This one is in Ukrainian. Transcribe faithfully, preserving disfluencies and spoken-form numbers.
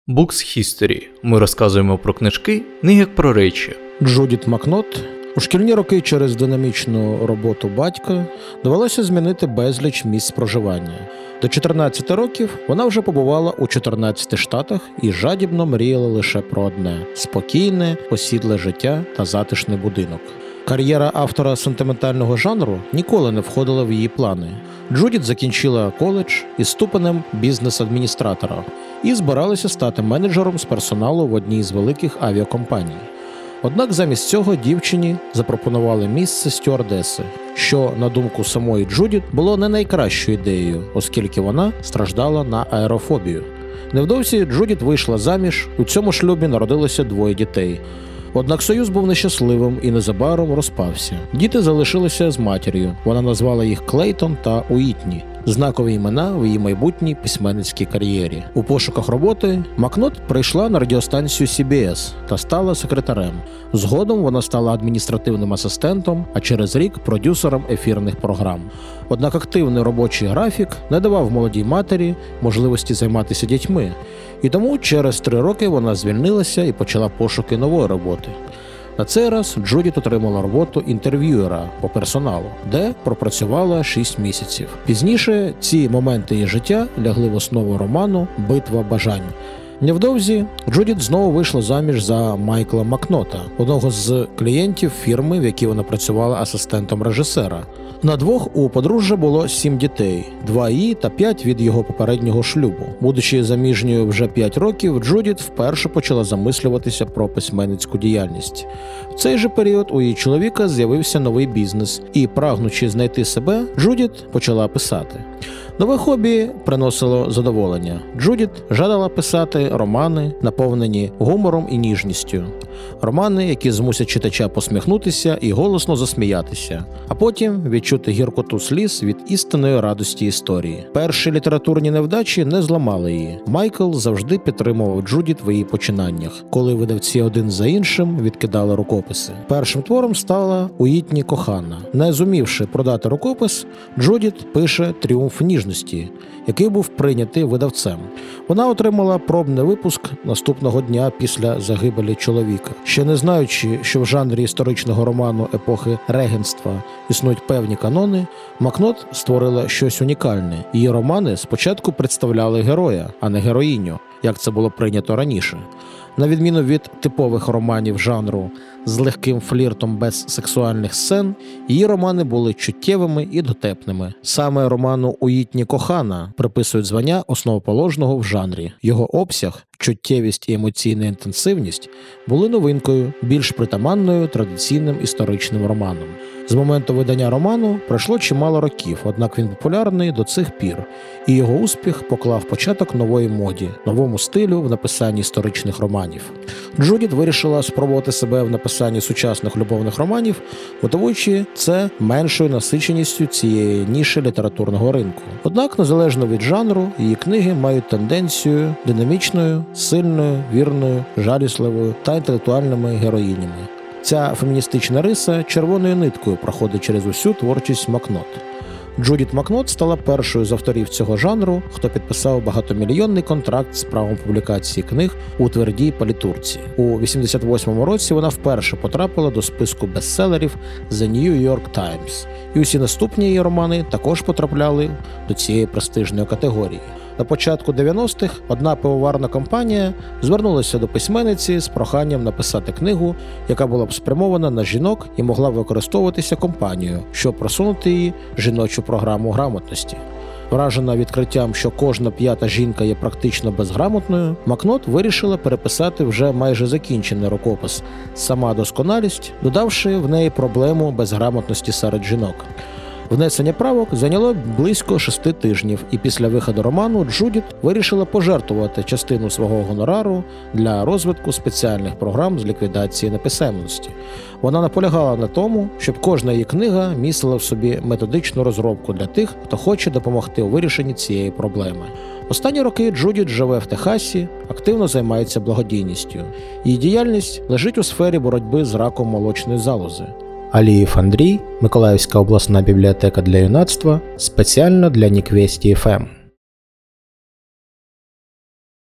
Books History. Ми розказуємо про книжки, не як про речі. Джудіт Макнот у шкільні роки через динамічну роботу батька довелося змінити безліч місць проживання. До чотирнадцяти років вона вже побувала у чотирнадцяти штатах і жадібно мріяла лише про одне – спокійне, осідле життя та затишний будинок. Кар'єра автора сентиментального жанру ніколи не входила в її плани. Джудіт закінчила коледж із ступенем бізнес-адміністратора і збиралася стати менеджером з персоналу в одній з великих авіакомпаній. Однак замість цього дівчині запропонували місце стюардеси, що, на думку самої Джудіт, було не найкращою ідеєю, оскільки вона страждала на аерофобію. Невдовзі Джудіт вийшла заміж, у цьому шлюбі народилося двоє дітей. Однак союз був нещасливим і незабаром розпався. Діти залишилися з матір'ю. Вона назвала їх Клейтон та Уітні – знакові імена в її майбутній письменницькій кар'єрі. У пошуках роботи Макнот прийшла на радіостанцію Сі Бі Ес та стала секретарем. Згодом вона стала адміністративним асистентом, а через рік – продюсером ефірних програм. Однак активний робочий графік не давав молодій матері можливості займатися дітьми. І тому через три роки вона звільнилася і почала пошуки нової роботи. На цей раз Джудіт отримала роботу інтерв'юера по персоналу, де пропрацювала шість місяців. Пізніше ці моменти її життя лягли в основу роману «Битва бажань». Невдовзі Джудіт знову вийшла заміж за Майкла Макнота, одного з клієнтів фірми, в якій вона працювала асистентом режисера. На двох у подружжя було сім дітей, два її та п'ять від його попереднього шлюбу. Будучи заміжньою вже п'ять років, Джудіт вперше почала замислюватися про письменницьку діяльність. В цей же період у її чоловіка з'явився новий бізнес, і, прагнучи знайти себе, Джудіт почала писати. Нове хобі приносило задоволення. Джудіт жадала писати романи, наповнені гумором і ніжністю. Романи, які змусять читача посміхнутися і голосно засміятися, а потім відчути гіркоту сліз від істинної радості історії. Перші літературні невдачі не зламали її. Майкл завжди підтримував Джудіт в її починаннях, коли видавці один за іншим відкидали рукописи. Першим твором стала Уітні кохана. Не зумівши продати рукопис, Джудіт пише «Тріумф ніжності», який був прийнятий видавцем. Вона отримала пробний випуск наступного дня після загибелі чоловіка. Ще не знаючи, що в жанрі історичного роману епохи регенства існують певні канони, Макнот створила щось унікальне. Її романи спочатку представляли героя, а не героїню, як це було прийнято раніше. На відміну від типових романів жанру з легким фліртом без сексуальних сцен, її романи були чуттєвими і дотепними. Саме роману «Уітні кохана» приписують звання основоположного в жанрі. Його обсяг, чуттєвість і емоційна інтенсивність були новинкою, більш притаманною традиційним історичним романам. З моменту видання роману пройшло чимало років, однак він популярний до цих пір, і його успіх поклав початок нової моді, новому стилю в написанні історичних романів. Джудіт вирішила спробувати себе в написанні сучасних любовних романів, мотивуючи це меншою насиченістю цієї ніші літературного ринку. Однак, незалежно від жанру, її книги мають тенденцію динамічною, сильною, вірною, жалісливою та інтелектуальними героїнями. Ця феміністична риса червоною ниткою проходить через усю творчість Макнот. Джудіт Макнот стала першою з авторів цього жанру, хто підписав багатомільйонний контракт з правом публікації книг у твердій палітурці. У вісімдесят восьмому році вона вперше потрапила до списку бестселерів The New York Times, і усі наступні її романи також потрапляли до цієї престижної категорії. На початку дев'яностих одна пивоварна компанія звернулася до письменниці з проханням написати книгу, яка була б спрямована на жінок і могла використовуватися компанією, щоб просунути її жіночу програму грамотності. Вражена відкриттям, що кожна п'ята жінка є практично безграмотною, Макнот вирішила переписати вже майже закінчений рукопис «Сама досконалість», додавши в неї проблему безграмотності серед жінок. Внесення правок зайняло близько шести тижнів, і після виходу роману Джудіт вирішила пожертвувати частину свого гонорару для розвитку спеціальних програм з ліквідації неписемності. Вона наполягала на тому, щоб кожна її книга містила в собі методичну розробку для тих, хто хоче допомогти у вирішенні цієї проблеми. Останні роки Джудіт живе в Техасі, активно займається благодійністю. Її діяльність лежить у сфері боротьби з раком молочної залози. Алієв Андрій, Миколаївська обласна бібліотека для юнацтва, спеціально для Ніквесті еф ем.